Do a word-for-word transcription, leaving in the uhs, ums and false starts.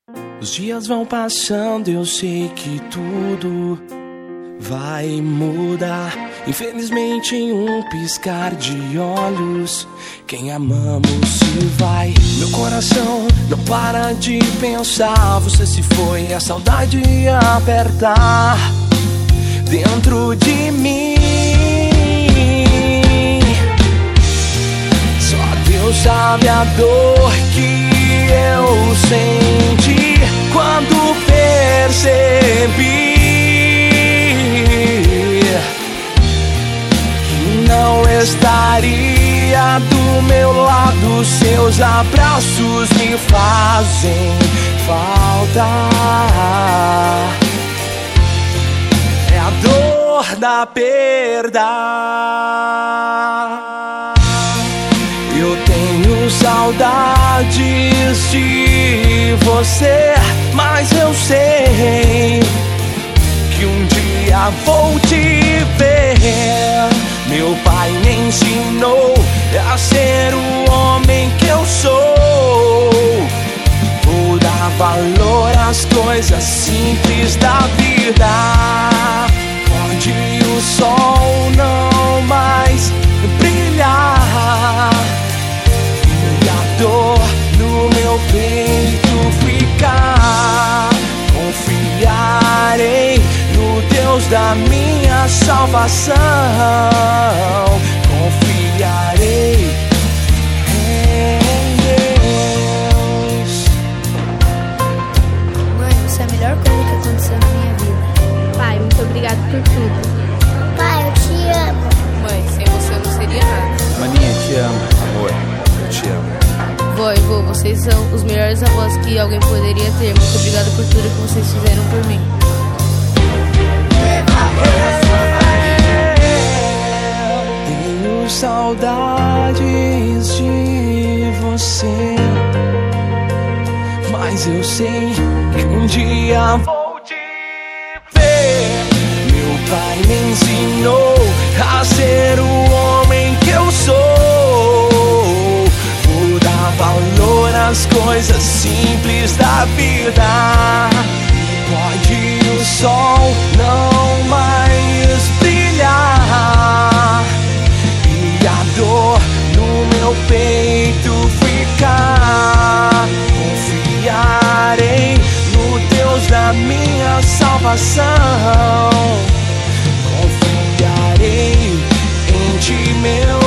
Os dias vão passando, eu sei que tudo vai mudar. Infelizmente em um piscar de olhos, quem amamos se vai. Meu coração não para de pensar, você se foi, a saudade apertar dentro de mim. Só Deus sabe a dor que eu senti quando percebi que não estaria do meu lado. Seus abraços me fazem falta. É a dor da perda. Eu tenho saudades de você, mas eu sei que um dia vou te ver. Meu pai me ensinou a ser o homem que eu sou. Vou dar valor às coisas simples da vida. Pode o sol não mais brilhar e a dor no meu peito ficar. Confiarei no Deus da minha salvação. Confiarei em Deus. Mãe, isso é a melhor coisa que aconteceu na minha vida. Pai, muito obrigado por tudo. Pai, eu te amo. Mãe, sem você eu não seria nada. Maninha, te amo. Amor, eu te amo. Vó e vô, vocês são os melhores avós que alguém poderia ter. Muito obrigado por tudo que vocês fizeram por mim. Tenho saudades de você, mas eu sei que um dia vou te ver. Meu pai me ensinou a ser o homem que eu sou. Vou dar valor às coisas simples da vida. Pode o sol não mais brilhar e a dor no meu peito ficar. Confiarei no Deus da minha salvação. Confiarei em ti, meu